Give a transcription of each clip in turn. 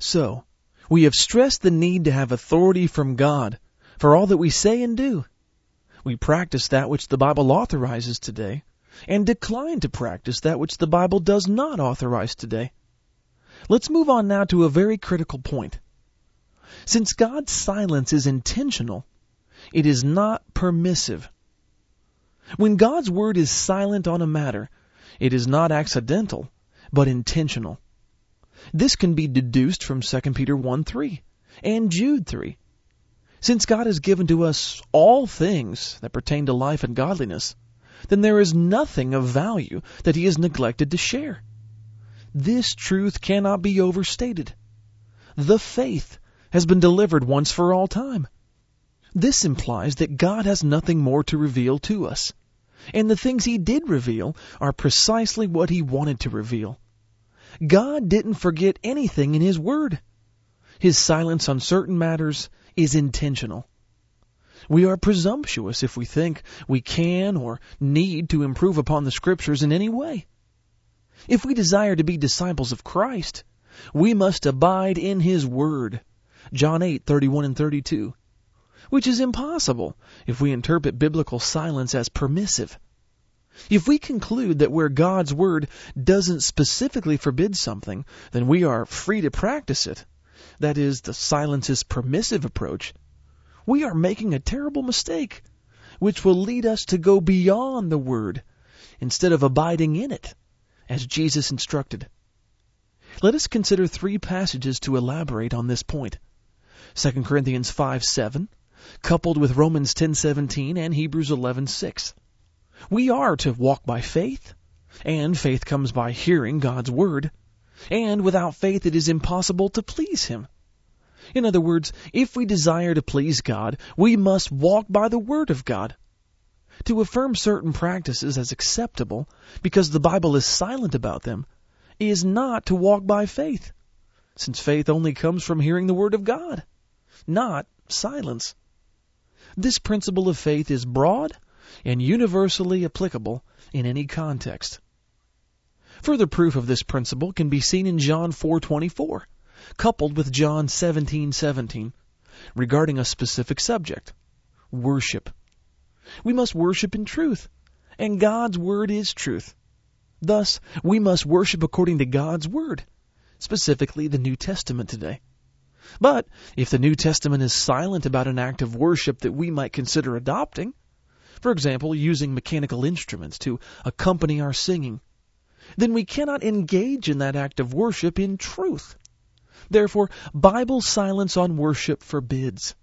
So, we have stressed the need to have authority from God for all that we say and do. We practice that which the Bible authorizes today, and decline to practice that which the Bible does not authorize today. Let's move on now to a very critical point. Since God's silence is intentional, it is not permissive. When God's Word is silent on a matter, it is not accidental, but intentional. This can be deduced from 2 Peter 1:3 and Jude 3. Since God has given to us all things that pertain to life and godliness, then there is nothing of value that He has neglected to share. This truth cannot be overstated. The faith has been delivered once for all time. This implies that God has nothing more to reveal to us, and the things He did reveal are precisely what He wanted to reveal. God didn't forget anything in His Word. His silence on certain matters is intentional. We are presumptuous if we think we can or need to improve upon the Scriptures in any way. If we desire to be disciples of Christ, we must abide in His Word, John 8:31 and 32, which is impossible if we interpret biblical silence as permissive. If we conclude that where God's Word doesn't specifically forbid something, then we are free to practice it, that is, the silence is permissive approach, we are making a terrible mistake, which will lead us to go beyond the Word instead of abiding in it, as Jesus instructed. Let us consider 3 passages to elaborate on this point. 2 Corinthians 5:7, coupled with Romans 10:17 and Hebrews 11:6. We are to walk by faith, and faith comes by hearing God's Word, and without faith it is impossible to please Him. In other words, if we desire to please God, we must walk by the Word of God. To affirm certain practices as acceptable because the Bible is silent about them is not to walk by faith, since faith only comes from hearing the Word of God, not silence. This principle of faith is broad and universally applicable in any context. Further proof of this principle can be seen in John 4:24, coupled with John 17:17, regarding a specific subject, worship. We must worship in truth, and God's Word is truth. Thus, we must worship according to God's Word, specifically the New Testament today. But if the New Testament is silent about an act of worship that we might consider adopting, for example, using mechanical instruments to accompany our singing, then we cannot engage in that act of worship in truth. Therefore, Bible silence on worship forbids.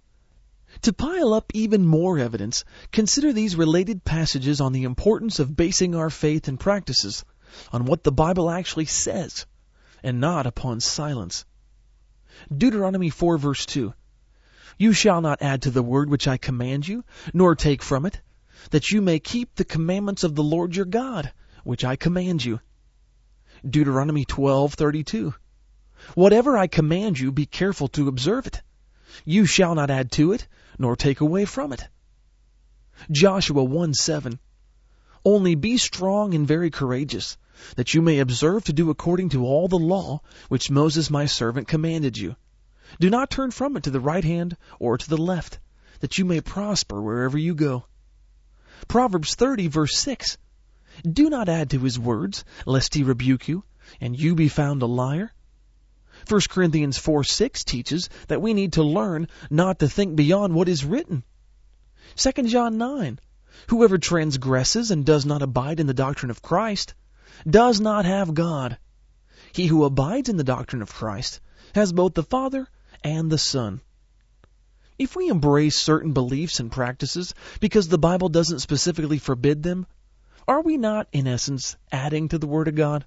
To pile up even more evidence, consider these related passages on the importance of basing our faith and practices on what the Bible actually says, and not upon silence. Deuteronomy 4 verse 2. You shall not add to the word which I command you, nor take from it, that you may keep the commandments of the Lord your God, which I command you. Deuteronomy 12:32. Whatever I command you, be careful to observe it. You shall not add to it, nor take away from it. Joshua 1:7. Only be strong and very courageous, that you may observe to do according to all the law which Moses my servant commanded you. Do not turn from it to the right hand or to the left, that you may prosper wherever you go. Proverbs 30 verse 6. Do not add to his words, lest he rebuke you, and you be found a liar. 1 Corinthians 4:6 teaches that we need to learn not to think beyond what is written. 2 John 9. Whoever transgresses and does not abide in the doctrine of Christ does not have God. He who abides in the doctrine of Christ has both the Father and the Son. If we embrace certain beliefs and practices because the Bible doesn't specifically forbid them, are we not, in essence, adding to the Word of God?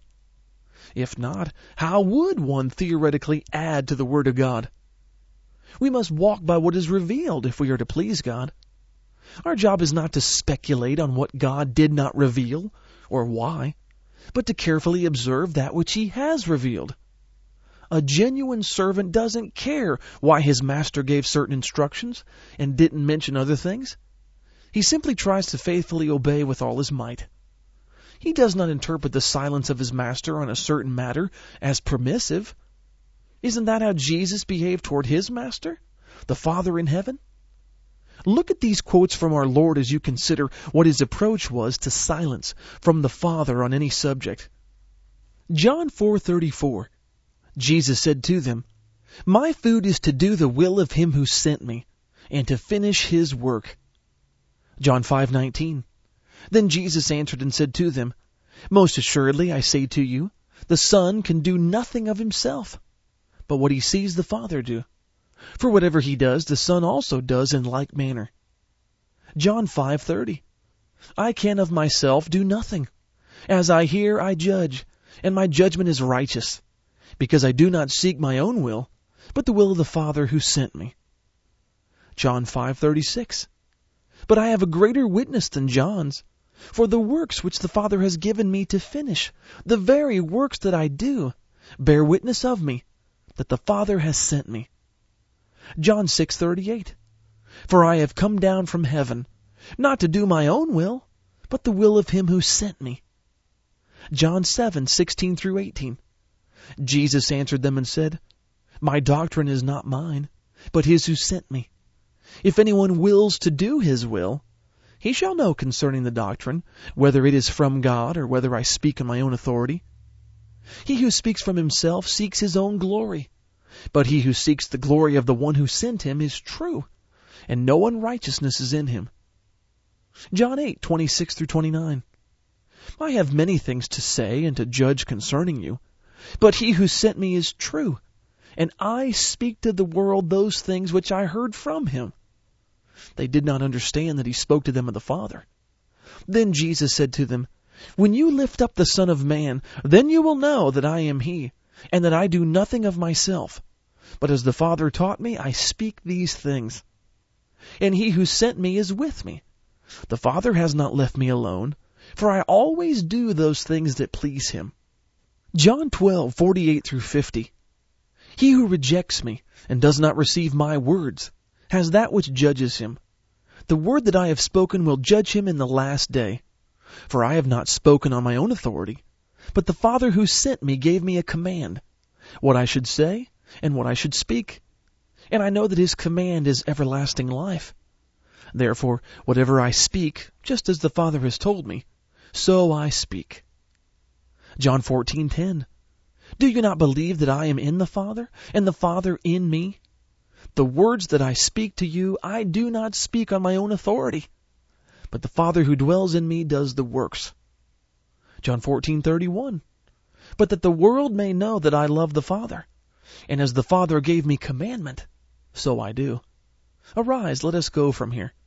If not, how would one theoretically add to the Word of God? We must walk by what is revealed if we are to please God. Our job is not to speculate on what God did not reveal or why, but to carefully observe that which He has revealed. A genuine servant doesn't care why his master gave certain instructions and didn't mention other things. He simply tries to faithfully obey with all his might. He does not interpret the silence of his master on a certain matter as permissive. Isn't that how Jesus behaved toward his master, the Father in heaven? Look at these quotes from our Lord as you consider what his approach was to silence from the Father on any subject. John 4:34, Jesus said to them, "My food is to do the will of him who sent me, and to finish his work." John 5:19, Then Jesus answered and said to them, "Most assuredly I say to you, the Son can do nothing of himself, but what he sees the Father do. For whatever he does, the Son also does in like manner." John 5:30, "I can of myself do nothing. As I hear, I judge, and my judgment is righteous, because I do not seek my own will, but the will of the Father who sent me." John 5:36, "But I have a greater witness than John's, for the works which the Father has given me to finish, the very works that I do, bear witness of me, that the Father has sent me." John 6:38, "For I have come down from heaven, not to do my own will, but the will of him who sent me." John 7:16 through 18, Jesus answered them and said, "My doctrine is not mine, but his who sent me. If anyone wills to do his will, he shall know concerning the doctrine, whether it is from God or whether I speak on my own authority. He who speaks from himself seeks his own glory, but he who seeks the glory of the one who sent him is true, and no unrighteousness is in him." John 8:26 through 29, "I have many things to say and to judge concerning you, but he who sent me is true, and I speak to the world those things which I heard from him." They did not understand that he spoke to them of the Father. Then Jesus said to them, "When you lift up the Son of Man, then you will know that I am he, and that I do nothing of myself, but as the Father taught me, I speak these things. And he who sent me is with me. The Father has not left me alone, for I always do those things that please him." John 12:48 through 50, "He who rejects me and does not receive my words has that which judges him. The word that I have spoken will judge him in the last day. For I have not spoken on my own authority, but the Father who sent me gave me a command, what I should say and what I should speak. And I know that his command is everlasting life. Therefore, whatever I speak, just as the Father has told me, so I speak." John 14:10, "Do you not believe that I am in the Father, and the Father in me? The words that I speak to you, I do not speak on my own authority, but the Father who dwells in me does the works." John 14:31, "But that the world may know that I love the Father, and as the Father gave me commandment, so I do. Arise, let us go from here."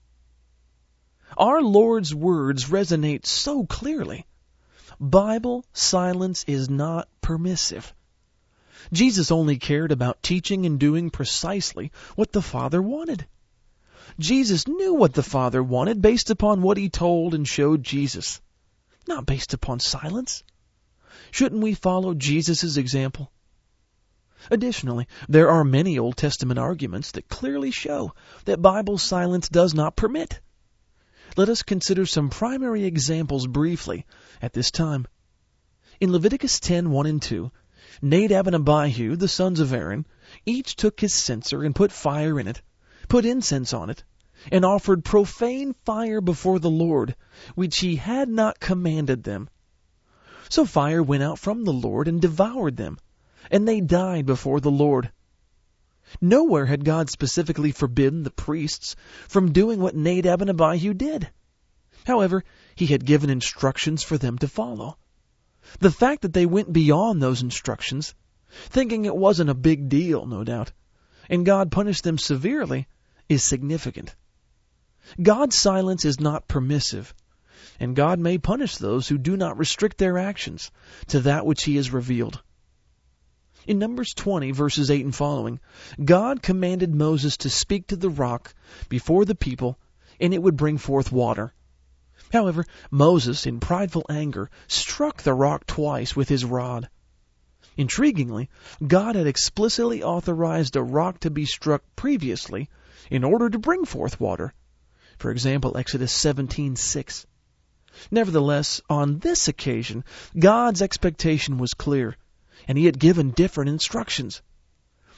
Our Lord's words resonate so clearly. Bible silence is not permissive. Jesus only cared about teaching and doing precisely what the Father wanted. Jesus knew what the Father wanted based upon what he told and showed Jesus, not based upon silence. Shouldn't we follow Jesus' example? Additionally, there are many Old Testament arguments that clearly show that Bible silence does not permit. Let us consider some primary examples briefly at this time. In Leviticus 10:1 and 2, Nadab and Abihu, the sons of Aaron, each took his censer and put fire in it, put incense on it, and offered profane fire before the Lord, which he had not commanded them. So fire went out from the Lord and devoured them, and they died before the Lord. Nowhere had God specifically forbidden the priests from doing what Nadab and Abihu did. However, he had given instructions for them to follow. The fact that they went beyond those instructions, thinking it wasn't a big deal, no doubt, and God punished them severely, is significant. God's silence is not permissive, and God may punish those who do not restrict their actions to that which he has revealed. In Numbers 20, verses 8 and following, God commanded Moses to speak to the rock before the people, and it would bring forth water. However, Moses, in prideful anger, struck the rock twice with his rod. Intriguingly, God had explicitly authorized a rock to be struck previously in order to bring forth water. For example, Exodus 17:6. Nevertheless, on this occasion, God's expectation was clear, and he had given different instructions.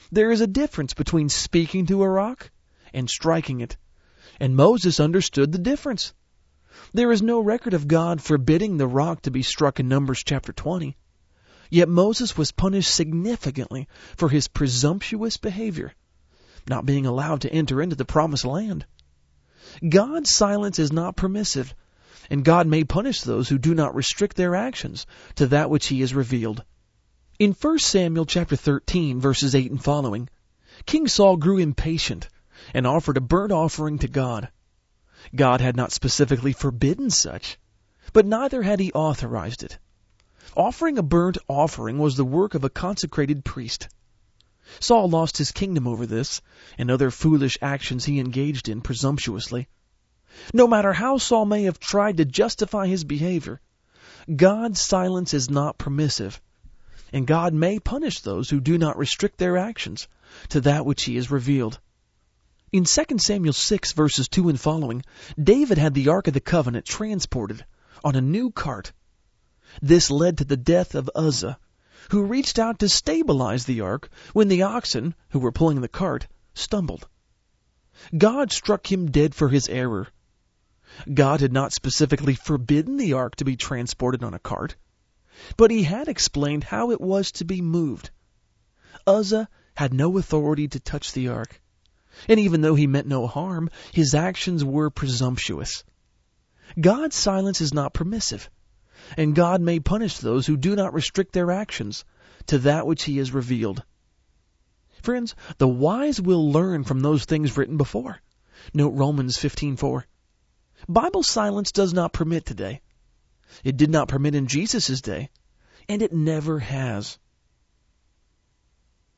There is a difference between speaking to a rock and striking it, and Moses understood the difference. There is no record of God forbidding the rock to be struck in Numbers chapter 20. Yet Moses was punished significantly for his presumptuous behavior, not being allowed to enter into the promised land. God's silence is not permissive, and God may punish those who do not restrict their actions to that which He has revealed. In 1 Samuel chapter 13, verses 8 and following, King Saul grew impatient and offered a burnt offering to God. God had not specifically forbidden such, but neither had He authorized it. Offering a burnt offering was the work of a consecrated priest. Saul lost his kingdom over this and other foolish actions he engaged in presumptuously. No matter how Saul may have tried to justify his behavior, God's silence is not permissive, and God may punish those who do not restrict their actions to that which He has revealed. In 2 Samuel 6, verses 2 and following, David had the Ark of the Covenant transported on a new cart. This led to the death of Uzzah, who reached out to stabilize the ark when the oxen, who were pulling the cart, stumbled. God struck him dead for his error. God had not specifically forbidden the ark to be transported on a cart, but He had explained how it was to be moved. Uzzah had no authority to touch the ark, and even though he meant no harm, his actions were presumptuous. God's silence is not permissive, and God may punish those who do not restrict their actions to that which He has revealed. Friends, the wise will learn from those things written before. Note Romans 15:4. Bible silence does not permit today. It did not permit in Jesus' day, and it never has.